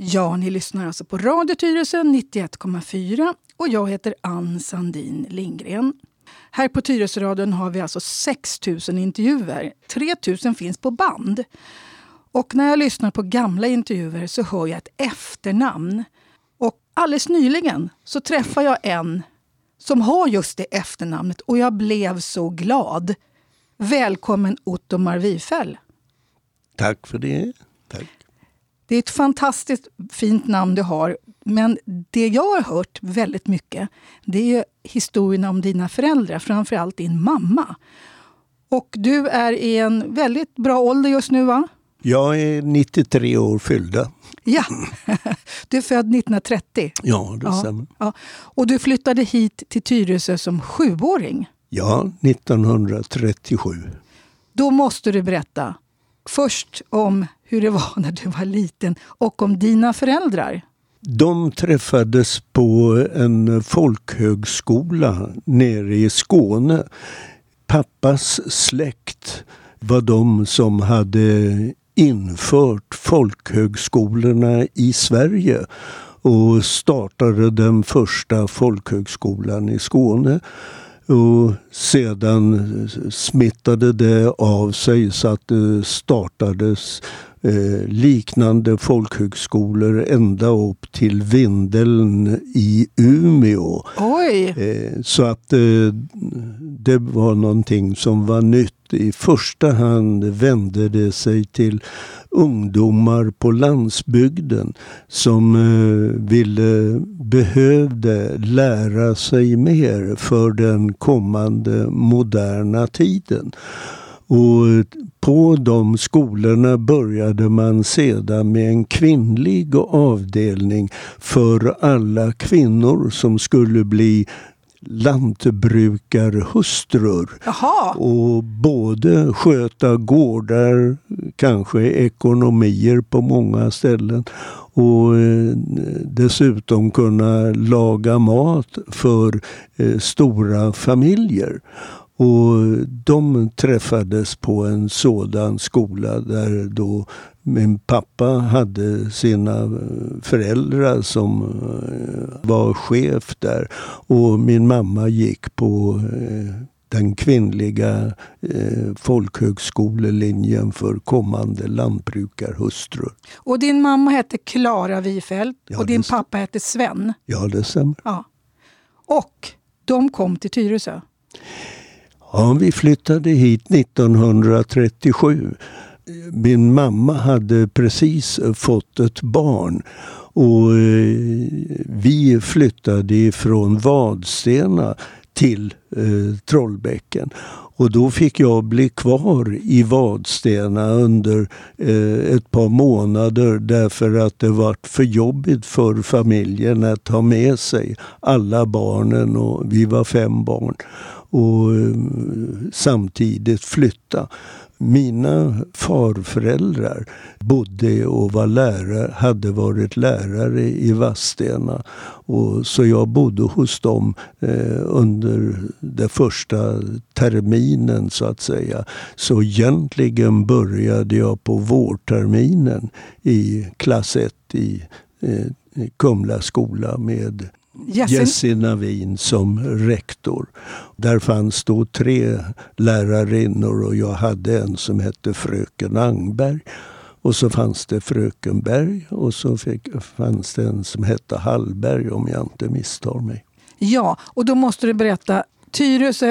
Ja, ni lyssnar alltså på Radio Tyresö 91,4 och jag heter Ann Sandin Lindgren. Här på Tyresöradion har vi alltså 6 000 intervjuer. 3 000 finns på band. Och när jag lyssnar på gamla intervjuer så hör jag ett efternamn. Och alldeles nyligen så träffar jag en som har just det efternamnet och jag blev så glad. Välkommen Ottomar Wifell. Tack för det. Tack. Det är ett fantastiskt fint namn du har, men det jag har hört väldigt mycket, det är historien om dina föräldrar, framförallt din mamma. Och du är i en väldigt bra ålder just nu, va? Jag är 93 år fyllda. Ja, du är född 1930. Ja, det stämmer. Ja. Och du flyttade hit till Tyresö som 7-åring. Ja, 1937. Då måste du berätta först om hur det var när du var liten och om dina föräldrar. De träffades på en folkhögskola nere i Skåne. Pappas släkt var de som hade infört folkhögskolorna i Sverige och startade den första folkhögskolan i Skåne. Och sedan smittade det av sig så att det startades liknande folkhögskolor ända upp till Vindeln i Umeå. Oj! Så att det var någonting som var nytt. I första hand vände det sig till ungdomar på landsbygden som behövde lära sig mer för den kommande moderna tiden. Och på de skolorna började man sedan med en kvinnlig avdelning för alla kvinnor som skulle bli lantbrukarhustrur. Jaha. Och både sköta gårdar, kanske ekonomier på många ställen och dessutom kunna laga mat för stora familjer. Och de träffades på en sådan skola där då min pappa hade sina föräldrar som var chef där. Och min mamma gick på den kvinnliga folkhögskolelinjen för kommande lantbrukarhustrur. Och din mamma hette Klara Wifell och din pappa hette Sven. Ja, det stämmer. Ja. Och de kom till Tyresö. Ja, vi flyttade hit 1937. Min mamma hade precis fått ett barn och vi flyttade ifrån Vadstena till Trollbäcken. Och då fick jag bli kvar i Vadstena under ett par månader därför att det var för jobbigt för familjen att ta med sig alla barnen och vi var 5 barn och samtidigt flytta. Mina farföräldrar bodde och var lärare, hade varit lärare i Vadstena. Och så jag bodde hos dem under den första terminen så att säga. Så egentligen började jag på vårterminen i klass 1 i Kumla skola med Jessie Navin som rektor. Där fanns då 3 lärarinnor och jag hade en som hette fröken Angberg. Och så fanns det fröken Berg och så fanns det en som hette Hallberg om jag inte misstar mig. Ja, och då måste du berätta Tyresö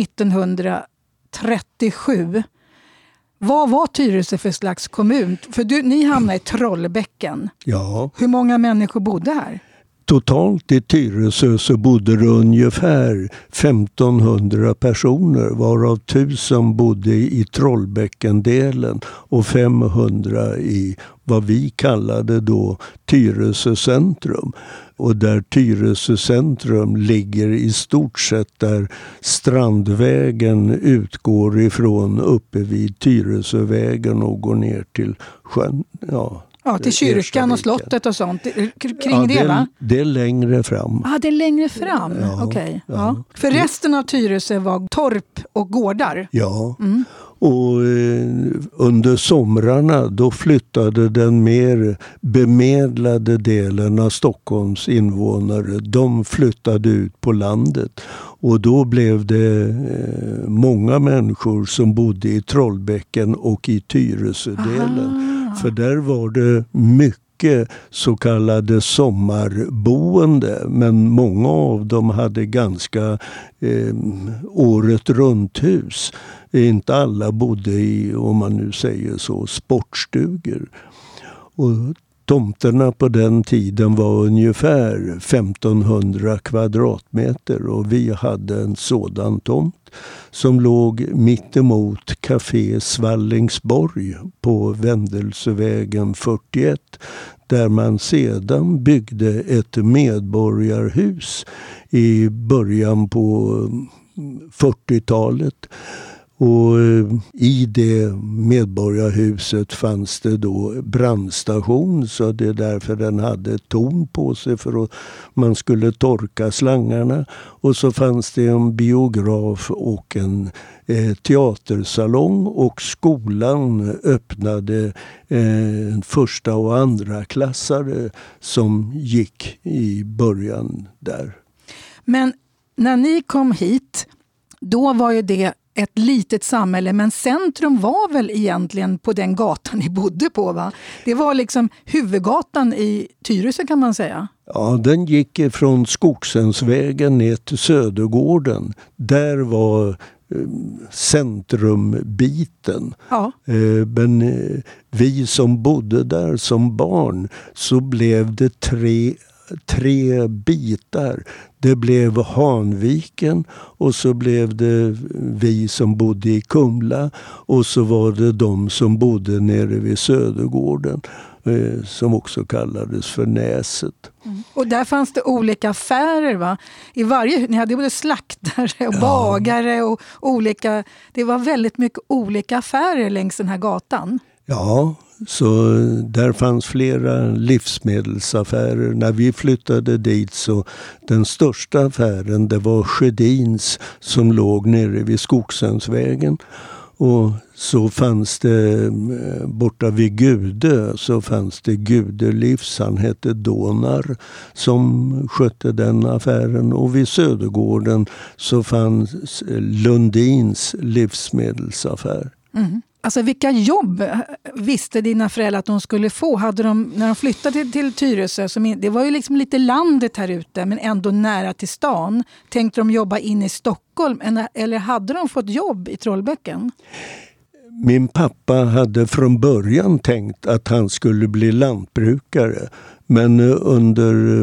1937. Vad var Tyresö för slags kommun? För ni hamnade i Trollbäcken. Ja. Hur många människor bodde här? Totalt i Tyresö så bodde det ungefär 1500 personer, varav 1000 bodde i Trollbäckendelen och 500 i vad vi kallade då Tyresö centrum. Och där Tyresö centrum ligger i stort sett där Strandvägen utgår ifrån uppe vid Tyresövägen och går ner till sjön. Ja. Ja, till kyrkan och slottet och sånt. Kring det, va? Det är längre fram. Det är längre fram. Ja, okej. Ja. För resten av Tyresö var torp och gårdar. Ja. Och under somrarna då flyttade den mer bemedlade delen av Stockholms invånare. De flyttade ut på landet. Och då blev det många människor som bodde i Trollbäcken och i Tyresödelen. För där var det mycket så kallade sommarboende. Men många av dem hade ganska året runt hus. Inte alla bodde i, om man nu säger så, sportstugor. Och tomterna på den tiden var ungefär 1500 kvadratmeter och vi hade en sådan tomt som låg mitt emot Café Svallingsborg på Vändelsövägen 41 där man sedan byggde ett medborgarhus i början på 40-talet. Och i det medborgarhuset fanns det då brandstation, så det är därför den hade torn på sig för att man skulle torka slangarna. Och så fanns det en biograf och en teatersalong, och skolan öppnade första och andra klassare som gick i början där. Men när ni kom hit, då var ju det ett litet samhälle, men centrum var väl egentligen på den gatan ni bodde på, va? Det var liksom huvudgatan i Tyresö, kan man säga. Ja, den gick från Skogsensvägen ner till Södergården. Där var centrumbiten. Ja. Men vi som bodde där som barn, så blev det tre bitar. Det blev Hanviken, och så blev det vi som bodde i Kumla, och så var det de som bodde nere vid Södergården som också kallades för Näset. Och där fanns det olika affärer, va? Ni hade både slaktare och bagare och olika. Det var väldigt mycket olika affärer längs den här gatan. Ja, så där fanns flera livsmedelsaffärer. När vi flyttade dit, så den största affären, det var Sjödins som låg nere vid Skogsensvägen. Och så fanns det borta vid Gude, så fanns det Gudelivs, han hette Donar, som skötte den affären. Och vid Södergården så fanns Lundins livsmedelsaffär. Mm. Alltså vilka jobb visste dina föräldrar att de skulle få? Hade de, när de flyttade till Tyresö, det var ju liksom lite landet här ute men ändå nära till stan. Tänkte de jobba in i Stockholm eller hade de fått jobb i Trollbäcken? Min pappa hade från början tänkt att han skulle bli lantbrukare, men under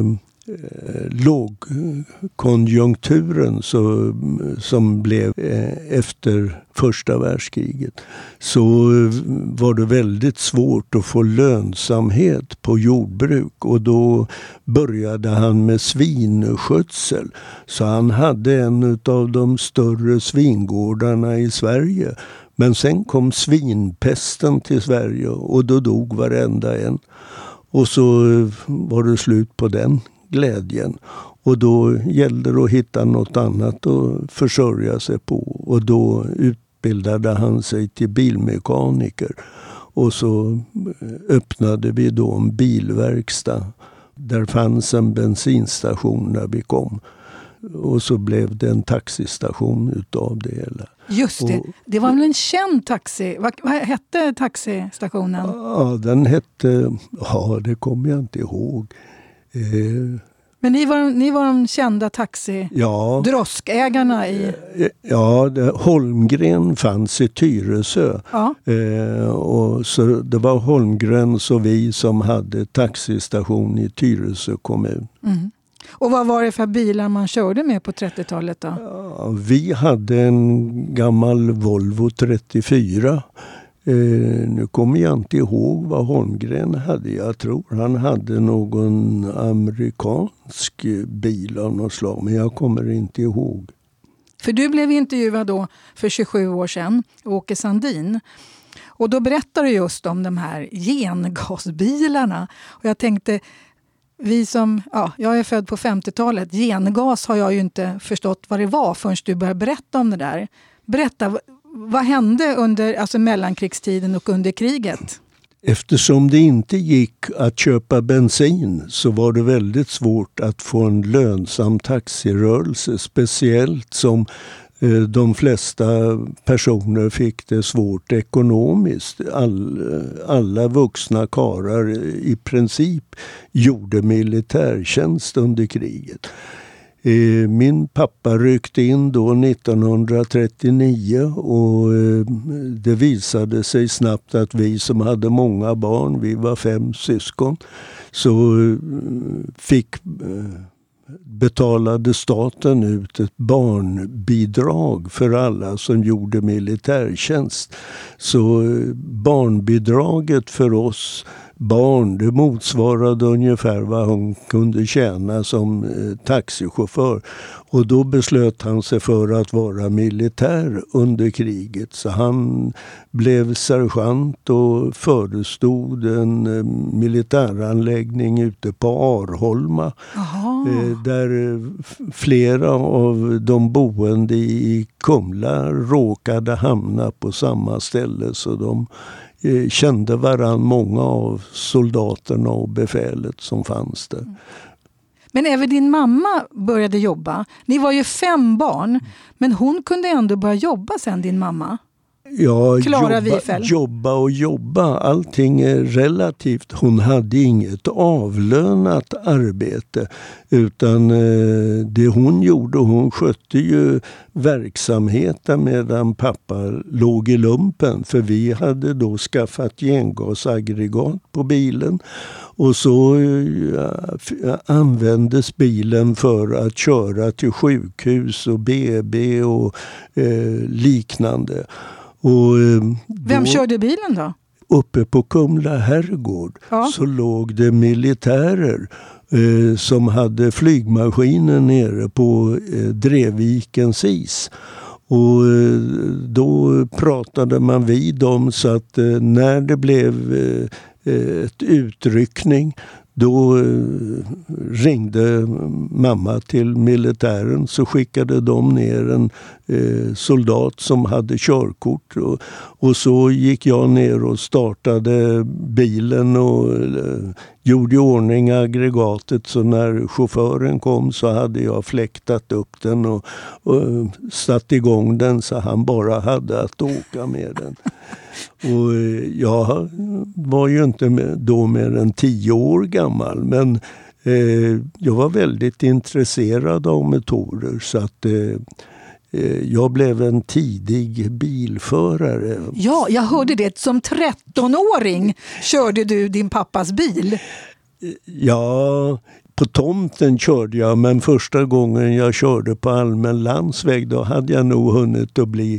lågkonjunkturen som blev efter första världskriget, så var det väldigt svårt att få lönsamhet på jordbruk, och då började han med svinskötsel. Så han hade en av de större svingårdarna i Sverige. Men sen kom svinpesten till Sverige och då dog varenda en. Och så var det slut på den glädjen. Och då gällde det att hitta något annat att försörja sig på. Och då utbildade han sig till bilmekaniker. Och så öppnade vi då en bilverkstad. Där fanns en bensinstation när vi kom. Och så blev det en taxistation utav det hela. Just det. Det var väl en känd taxi. Vad hette taxistationen? Ja, den hette... Ja, det kommer jag inte ihåg. Men ni var de kända droskägarna i... Ja, Holmgren fanns i Tyresö. Ja. Och så det var Holmgren och vi som hade taxistation i Tyresö kommun. Mm. Och vad var det för bilar man körde med på 30-talet då? Ja, vi hade en gammal Volvo 34. Nu kommer jag inte ihåg vad Holmgren hade. Jag tror han hade någon amerikansk bil av något slag, men jag kommer inte ihåg. För du blev intervjuad då för 27 år sedan, Åke Sandin. Och då berättar du just om de här gengasbilarna. Och jag tänkte, jag är född på 50-talet. Gengas har jag ju inte förstått vad det var förrän du började berätta om det där. Berätta, vad hände under mellankrigstiden och under kriget? Eftersom det inte gick att köpa bensin så var det väldigt svårt att få en lönsam taxirörelse. Speciellt som de flesta personer fick det svårt ekonomiskt. Alla vuxna karlar i princip gjorde militärtjänst under kriget. Min pappa ryckte in då 1939 och det visade sig snabbt att vi som hade många barn, vi var 5 syskon, så betalade staten ut ett barnbidrag för alla som gjorde militärtjänst. Så barnbidraget för oss barn, det motsvarade ungefär vad hon kunde tjäna som taxichaufför. Och då beslöt han sig för att vara militär under kriget. Så han blev sergeant och förestod en militäranläggning ute på Arholma. Där flera av de boende i Kumla råkade hamna på samma ställe, så de kände varann, många av soldaterna och befälet som fanns där. Men även din mamma började jobba. Ni var ju 5 barn, men hon kunde ändå börja jobba sen, din mamma. Ja, jobba. Allting är relativt. Hon hade inget avlönat arbete, utan det hon gjorde, hon skötte ju verksamheten medan pappa låg i lumpen. För vi hade då skaffat gengasaggregat på bilen. Och så användes bilen för att köra till sjukhus och BB och liknande. Och vem körde bilen då? Uppe på Kumla herrgård så låg det militärer som hade flygmaskiner nere på Drevvikens is. Och då pratade man vid dem, så att när det blev ett utryckning, då ringde mamma till militären, så skickade de ner en soldat som hade körkort. Och så gick jag ner och startade bilen och gjorde i ordning aggregatet. Så när chauffören kom så hade jag fläktat upp den och satt igång den, så han bara hade att åka med den. Och jag var ju inte då mer än 10 år gammal, men jag var väldigt intresserad av motorer, så att jag blev en tidig bilförare. Ja, jag hörde det. Som 13-åring körde du din pappas bil. Ja, på tomten körde jag, men första gången jag körde på allmän landsväg, då hade jag nog hunnit att bli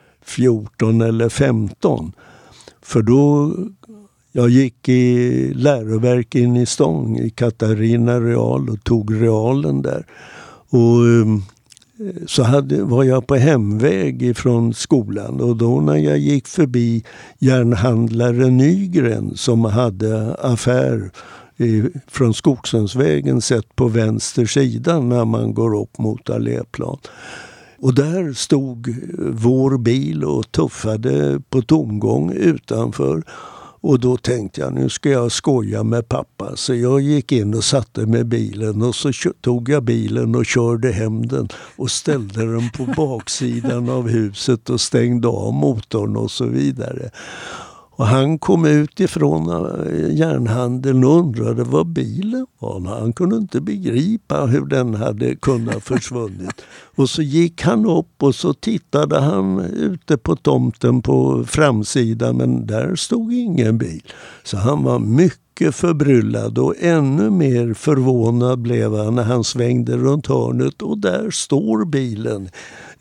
14 eller 15. För då jag gick i läroverk in i Stång i Katarina real och tog realen där. Och så var jag på hemväg ifrån skolan, och då när jag gick förbi järnhandlare Nygren som hade affär från Skogsensvägen sett på vänster sida när man går upp mot Alléplan. Och där stod vår bil och tuffade på tomgång utanför. Och då tänkte jag, nu ska jag skoja med pappa. Så jag gick in och satte med bilen, och så tog jag bilen och körde hem den och ställde den på baksidan av huset och stängde av motorn och så vidare. Och han kom ut ifrån järnhandeln och undrade vad bilen var. Han kunde inte begripa hur den hade kunnat försvunnit. Och så gick han upp och så tittade han ute på tomten på framsidan, men där stod ingen bil. Så han var mycket förbryllad, och ännu mer förvånad blev han när han svängde runt hörnet, och där står bilen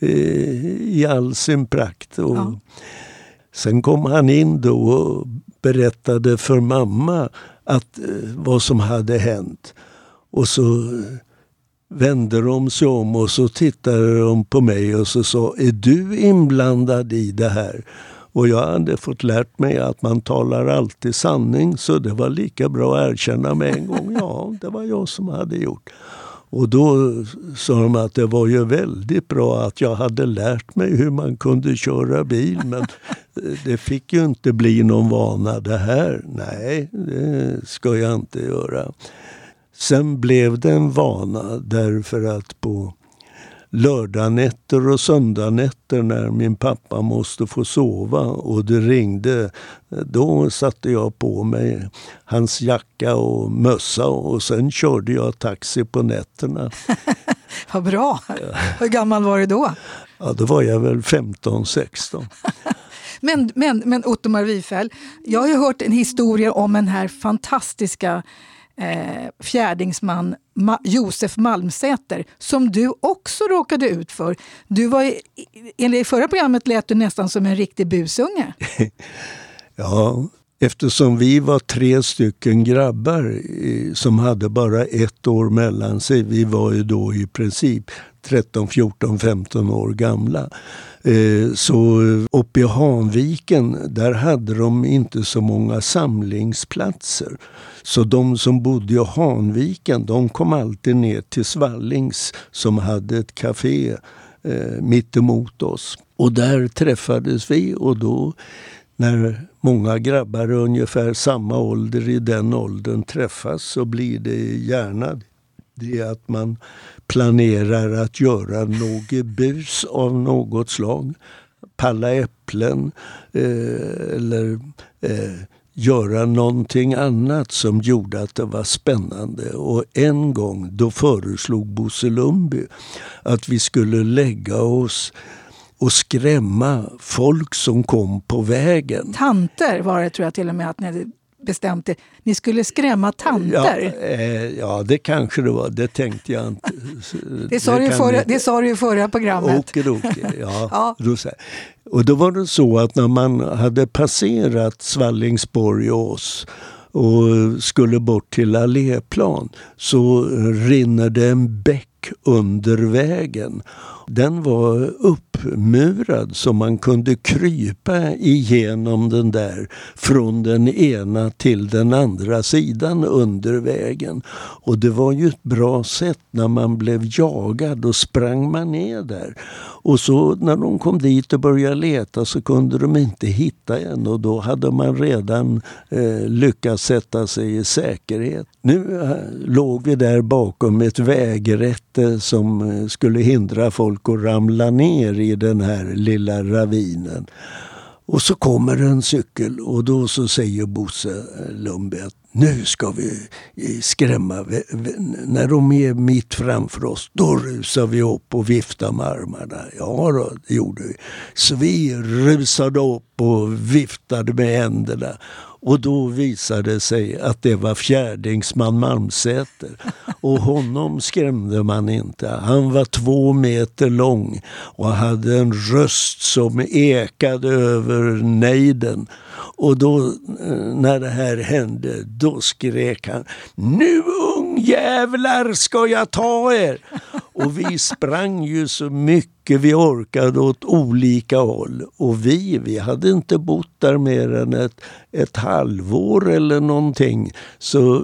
i all sin prakt. Och sen kom han in då och berättade för mamma vad som hade hänt. Och så vände de sig om och så tittade de på mig och så sa, är du inblandad i det här? Och jag hade fått lärt mig att man talar alltid sanning, så det var lika bra att erkänna med en gång. Ja, det var jag som hade gjort. Och då sa de att det var ju väldigt bra att jag hade lärt mig hur man kunde köra bil. Men det fick ju inte bli någon vana det här. Nej, det ska jag inte göra. Sen blev det en vana därför att på lördagnätter och söndagnätter när min pappa måste få sova och det ringde, då satte jag på mig hans jacka och mössa och sen körde jag taxi på nätterna. Vad bra! Hur gammal var du då? Ja, då var jag väl 15-16. Men Ottomar Wifeld, jag har ju hört en historia om den här fantastiska fjärdingsman Josef Malmsäter som du också råkade ut för. Du var enligt förra programmet lät du nästan som en riktig busunge. Ja, eftersom vi var 3 stycken grabbar som hade bara 1 år mellan sig. Vi var ju då i princip 13, 14, 15 år gamla. Så uppe i Hanviken, där hade de inte så många samlingsplatser. Så de som bodde i Hanviken, de kom alltid ner till Svallings som hade ett café mitt emot oss. Och där träffades vi och då när många grabbar ungefär samma ålder i den åldern träffas så blir det gärna det att man planerar att göra något bus av något slag. Palla äpplen eller göra någonting annat som gjorde att det var spännande. Och en gång då föreslog Bosse Lundby att vi skulle lägga oss och skrämma folk som kom på vägen. Tanter var det, tror jag till och med, att ni bestämde. Ni skulle skrämma tanter. Ja, det kanske det var. Det tänkte jag inte. Det sa du i förra programmet. Ja. Och då var det så att när man hade passerat Svallingsborg och oss och skulle bort till Alléplan så rinner det en bäck under vägen. Den var uppmurad så man kunde krypa igenom den där från den ena till den andra sidan under vägen. Och det var ju ett bra sätt när man blev jagad och sprang man ner där. Och så när de kom dit och började leta så kunde de inte hitta en och då hade man redan lyckats sätta sig i säkerhet. Nu låg vi där bakom ett vägrätte som skulle hindra folk att ramla ner i den här lilla ravinen. Och så kommer en cykel och då så säger Bosse Lundby att nu ska vi skrämma. När de är mitt framför oss, då rusar vi upp och viftar med armarna. Ja då, det gjorde vi. Så vi rusade upp och viftade med händerna. Och då visade det sig att det var fjärdingsman Malmsäter. Och honom skrämde man inte. Han var 2 meter lång och hade en röst som ekade över nejden. Och då när det här hände, då skrek han: "Nu ungjävlar ska jag ta er!" Och vi sprang ju så mycket vi orkade åt olika håll. Och vi hade inte bott där mer än ett halvår eller någonting. Så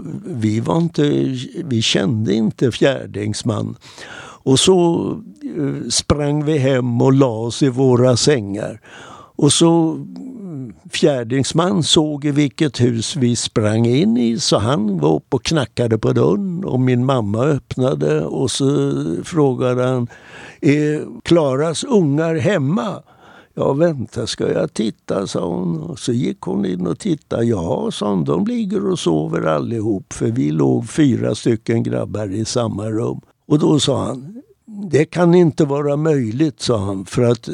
vi kände inte fjärdingsman. Och så sprang vi hem och la oss i våra sängar. Och så fjärdingsman såg i vilket hus vi sprang in i, så han var upp och knackade på dörren och min mamma öppnade och så frågade han: "Är Klaras ungar hemma?" "Ja, vänta, ska jag titta", sa hon. Och så gick hon in och tittade. "Ja", sa hon, "de ligger och sover allihop", för vi låg 4 stycken grabbar i samma rum. Och då sa han: "Det kan inte vara möjligt", sa han, "för att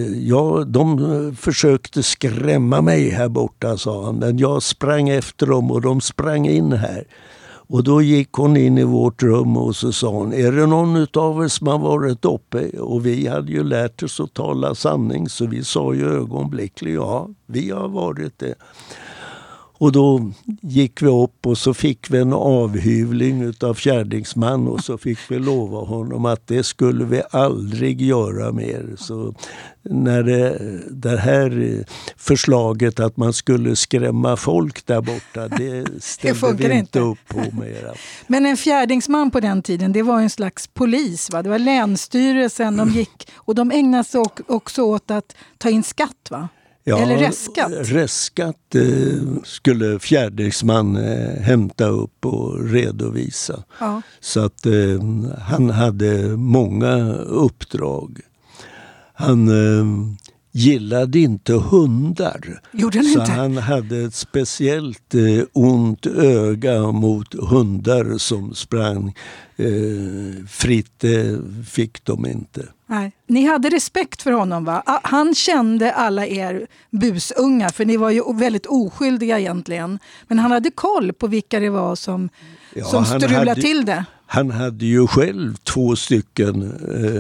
de försökte skrämma mig här borta", sa han. "Men jag sprang efter dem och de sprang in här." Och då gick hon in i vårt rum och så sa hon: "Är det någon av er som har varit uppe?" Och vi hade ju lärt oss att tala sanning, så vi sa ju ögonblickligen: "Ja, vi har varit det." Och då gick vi upp och så fick vi en avhyvling utav fjärdingsman och så fick vi lova honom att det skulle vi aldrig göra mer. Så när det här förslaget att man skulle skrämma folk där borta, det ställde vi inte upp på mera. Men en fjärdingsman på den tiden, det var en slags polis, va? Det var länsstyrelsen de gick, och de ägnade sig också åt att ta in skatt, va? Ja, eller restskatt? Restskatt skulle fjärdingsman hämta upp och redovisa. Ja. Så att han hade många uppdrag. Han gillade inte hundar. Gjorde han så inte? Han hade ett speciellt ont öga mot hundar som sprang fritt. Fick de inte. Nej. Ni hade respekt för honom, va? Han kände alla er busungar, för ni var ju väldigt oskyldiga egentligen. Men han hade koll på vilka det var som strulade till det. Han hade ju själv 2 stycken,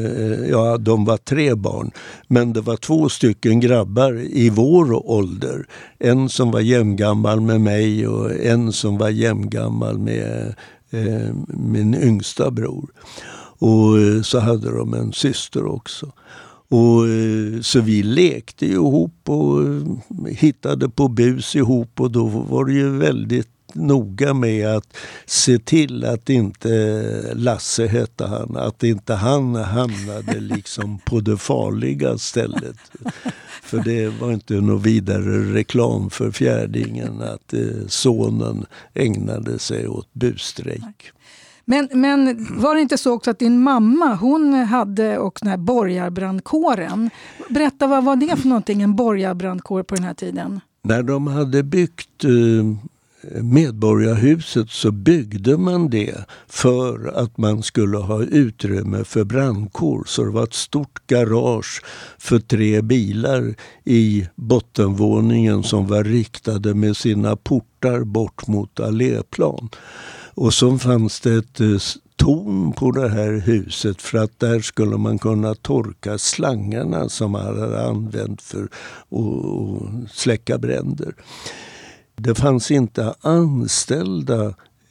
de var 3 barn. Men det var 2 stycken grabbar i vår ålder. En som var jämngammal med mig och en som var jämngammal med min yngsta bror. Och så hade de en syster också. Och så vi lekte ihop och hittade på bus ihop, och då var det ju väldigt noga med att se till att inte Lasse hette han, att inte han hamnade liksom på det farliga stället. För det var inte någon vidare reklam för fjärdingen att sonen ägnade sig åt busstrejk. Men var det inte så också att din mamma, hon hade också den här borgarbrandkåren? Berätta, vad var det för någonting, en borgarbrandkår på den här tiden? När de hade byggt Medborgarhuset så byggde man det för att man skulle ha utrymme för brandkår. Så det var ett stort garage för 3 bilar i bottenvåningen som var riktade med sina portar bort mot alléplan. Och så fanns det ett torn på det här huset för att där skulle man kunna torka slangarna som man hade använt för att släcka bränder. Det fanns inte anställda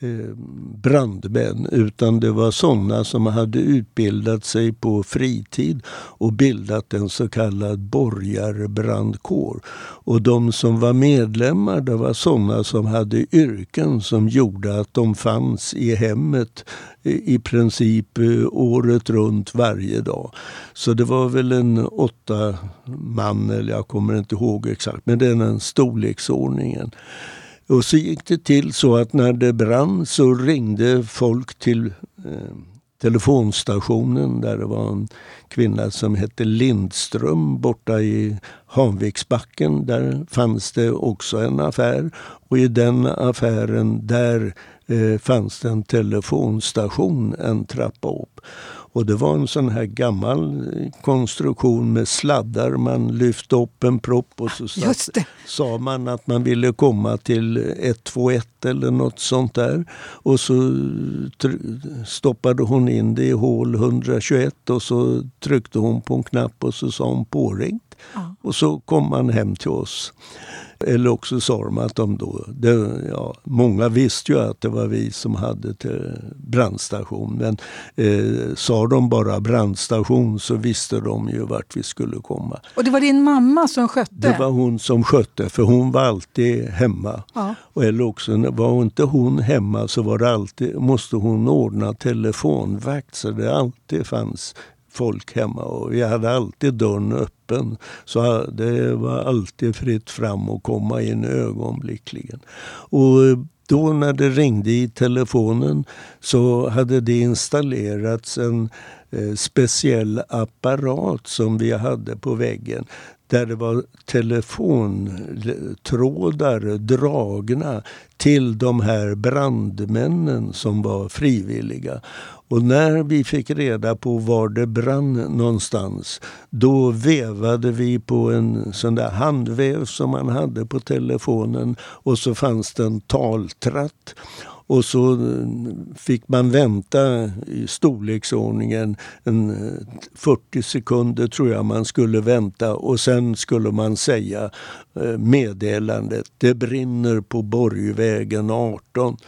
brandmän, utan det var sådana som hade utbildat sig på fritid och bildat en så kallad borgarbrandkår. Och de som var medlemmar, det var sådana som hade yrken som gjorde att de fanns i hemmet i princip året runt varje dag. Så det var väl en 8 man, eller jag kommer inte ihåg exakt, men det är den storleksordningen. Och så gick det till så att när det brann så ringde folk till telefonstationen där det var en kvinna som hette Lindström borta i Hanviksbacken. Där fanns det också en affär, och i den affären där fanns det en telefonstation en trappa upp. Och det var en sån här gammal konstruktion med sladdar. Man lyfte upp en propp och så sa man att man ville komma till 121 eller något sånt där. Och så stoppade hon in det i hål 121 och så tryckte hon på en knapp och så sa hon påringt. Ja. Och så kom man hem till oss. Eller också sa de att många visste ju att det var vi som hade till brandstation. Men sa de bara brandstation så visste de ju vart vi skulle komma. Och det var din mamma som skötte? Det var hon som skötte, för hon var alltid hemma. Ja. Eller också var inte hon hemma så var det alltid, måste hon ordna telefonvakt, så det alltid fanns folk hemma, och vi hade alltid dörren öppen, så det var alltid fritt fram och komma in ögonblickligen. Och då när det ringde i telefonen så hade det installerats en speciell apparat som vi hade på väggen, där det var telefontrådar dragna till de här brandmännen som var frivilliga. Och när vi fick reda på var det brann någonstans, då vevade vi på en sån där handväv som man hade på telefonen, och så fanns det en taltratt. Och så fick man vänta i storleksordningen 40 sekunder tror jag man skulle vänta. Och sen skulle man säga meddelandet: det brinner på Borgvägen 18.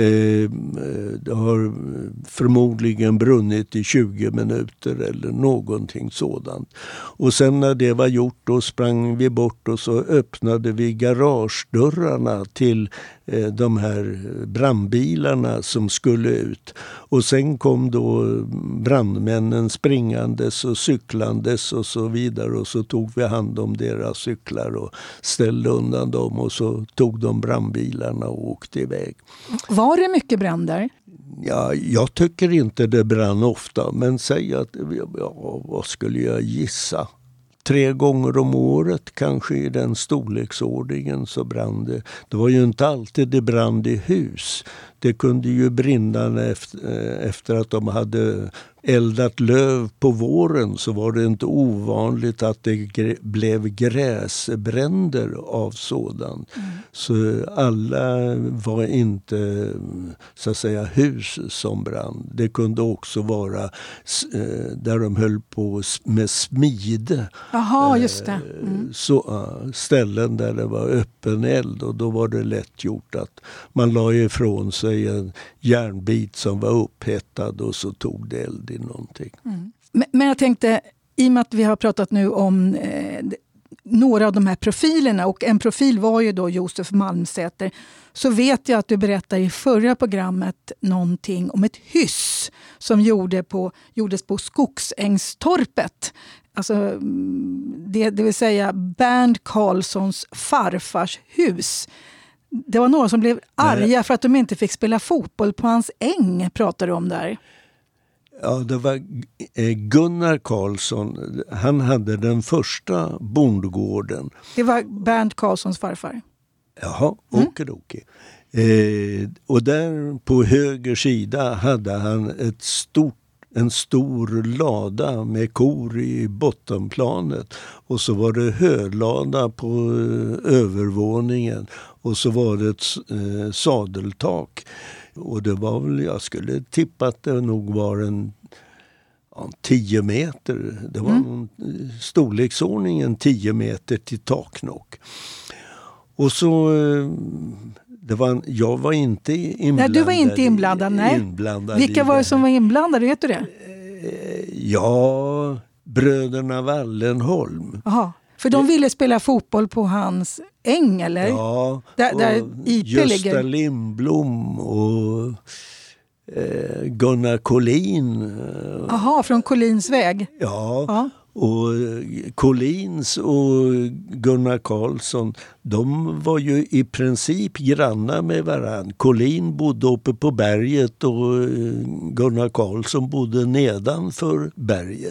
Det har förmodligen brunnit i 20 minuter eller någonting sådant. Och sen när det var gjort då sprang vi bort och så öppnade vi garagedörrarna till de här brandbilarna som skulle ut. Och sen kom då brandmännen springandes och cyklandes och så vidare, och så tog vi hand om deras cyklar och ställde undan dem, och så tog de brandbilarna och åkte iväg. Var det mycket bränder? Ja, jag tycker inte det brann ofta, men säg att, ja, vad skulle jag gissa? 3 gånger om året kanske i den storleksordningen så brann det. Det var ju inte alltid det brann i hus. Det kunde ju brinna efter att de hade eldat löv på våren, så var det inte ovanligt att det blev gräsbränder av sådant. Så alla var inte så att säga hus som brann. Det kunde också vara där de höll på med smide. Jaha, just det. Ställen där det var öppen eld, och då var det lätt gjort att man la ifrån sig en järnbit som var upphettad och så tog det eld i någonting. Men jag tänkte, i och med att vi har pratat nu om några av de här profilerna, och en profil var ju då Josef Malmsäter, så vet jag att du berättade i förra programmet någonting om ett hyss som gjordes på Skogsängstorpet. Alltså, det vill säga Bernt Karlssons farfars hus. Det var några som blev arga för att de inte fick spela fotboll på hans äng, pratar du om där. Ja, det var Gunnar Karlsson. Han hade den första bondgården. Det var Bernt Karlssons farfar. Jaha, okidoki. Och där på höger sida hade han en stor lada med kor i bottenplanet. Och så var det hölada på övervåningen. Och så var det ett sadeltak. Och det var väl, jag skulle tippa att det nog var 10 meter. Det var storleksordningen 10 meter till taknock. Och så... jag var inte inblandad. Nej, du var inte inblandad, nej. Vilka var det som var inblandade, vet du det? Ja, bröderna Wallenholm. Jaha, för de ville spela fotboll på hans äng, eller? Ja, där IP Gösta ligger. Lindblom och Gunnar Collin. Jaha, från Collins väg. Ja. Och Collins och Gunnar Karlsson, de var ju i princip grannar med varann. Collin bodde uppe på berget och Gunnar Karlsson bodde nedanför berget.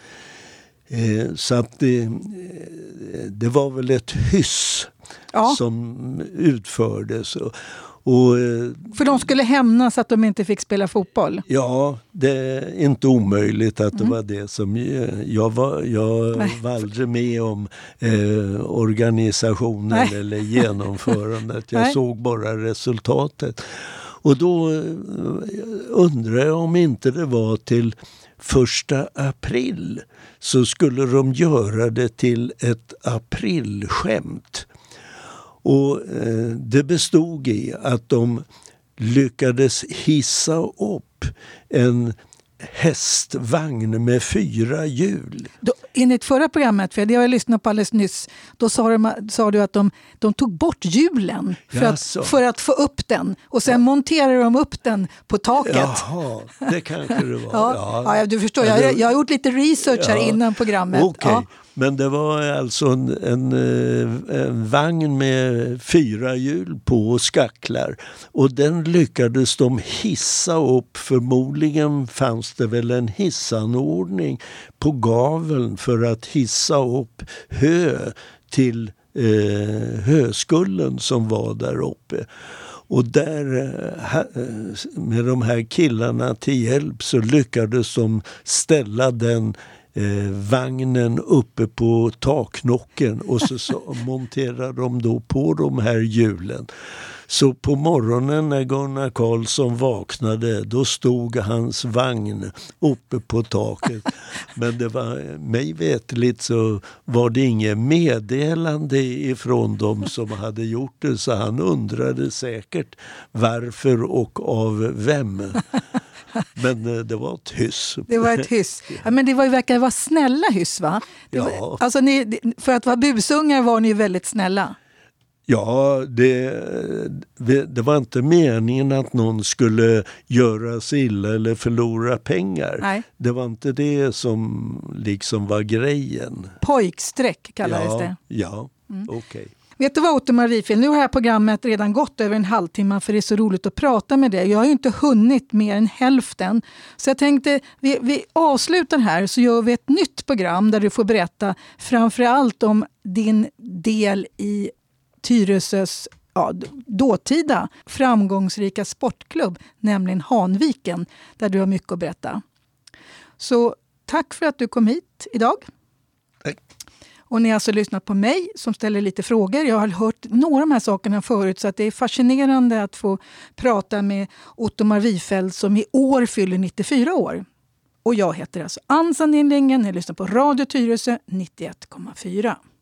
Så att det var väl ett hyss som utfördes. För de skulle hämnas att de inte fick spela fotboll? Ja, det är inte omöjligt att det var det som jag var aldrig med om organisationen eller genomförandet. Jag såg bara resultatet. Och då undrar jag om inte det var till 1 april så skulle de göra det till ett aprilskämt. Och det bestod i att de lyckades hissa upp en hästvagn med 4 hjul. Enligt förra programmet, för det har jag lyssnat på alldeles nyss, då sa du att de tog bort hjulen för att få upp den. Och sen monterade de upp den på taket. Jaha, det kanske det var. Ja, du förstår, jag har gjort lite research här innan programmet. Okay. Ja. Men det var alltså en vagn med 4 hjul på och skacklar. Och den lyckades de hissa upp. Förmodligen fanns det väl en hissanordning på gaveln för att hissa upp hö till höskullen som var där uppe. Och där med de här killarna till hjälp så lyckades de ställa den vagnen uppe på taknocken och så monterar de då på de här hjulen. Så på morgonen när Gunnar Karlsson vaknade, då stod hans vagn uppe på taket. Men det var, mig vetligt så var det inget meddelande ifrån dem som hade gjort det. Så han undrade säkert varför och av vem. Men det var ett hyss. Det var ett hyss. Ja, men det verkar vara snälla hyss, va? Ja. Alltså för att vara busungar var ni ju väldigt snälla. Ja, det var inte meningen att någon skulle göra sig illa eller förlora pengar. Nej. Det var inte det som liksom var grejen. Pojksträck kallades det. Ja, okej. Vet du vad, Otto Mariefeld? Nu har det här programmet redan gått över en halvtimme för det är så roligt att prata med dig. Jag har ju inte hunnit mer än hälften. Så jag tänkte, vi avslutar här så gör vi ett nytt program där du får berätta framförallt om din del i Tyresös dåtida framgångsrika sportklubb, nämligen Hanviken, där du har mycket att berätta. Så tack för att du kom hit idag. Tack. Och ni har alltså lyssnat på mig som ställer lite frågor. Jag har hört några av de här sakerna förut så att det är fascinerande att få prata med Otto Mariefeld som i år fyller 94 år. Och jag heter alltså Ann Sandin Lindgren. Ni lyssnar på Radio Tyresö 91,4.